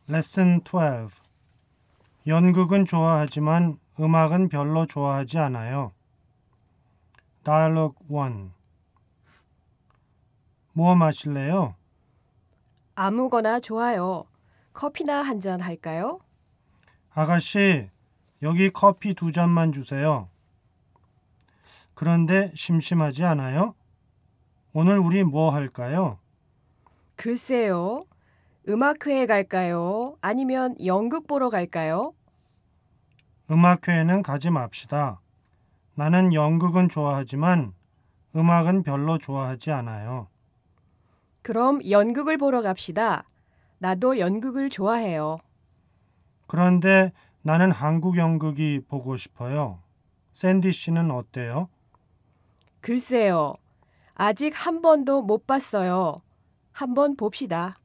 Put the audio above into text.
Lesson 12. 연극은 좋아하지만 음악은 별로 좋아하지 않아요. Dialogue 1. 뭐 마실래요? 아무거나 좋아요. 커피나 한 잔 할까요? 아가씨, 여기 커피 2잔만 주세요. 그런데 심심하지 않아요? 오늘 우리 뭐 할까요? 글쎄요. 음악회에 갈까요? 아니면 연극 보러 갈까요? 음악회에는 가지 맙시다. 나는 연극은 좋아하지만 음악은 별로 좋아하지 않아요. 그럼 연극을 보러 갑시다. 나도 연극을 좋아해요. 그런데 나는 한국 연극이 보고 싶어요. 샌디 씨는 어때요? 글쎄요. 아직 한 번도 못 봤어요. 한번 봅시다.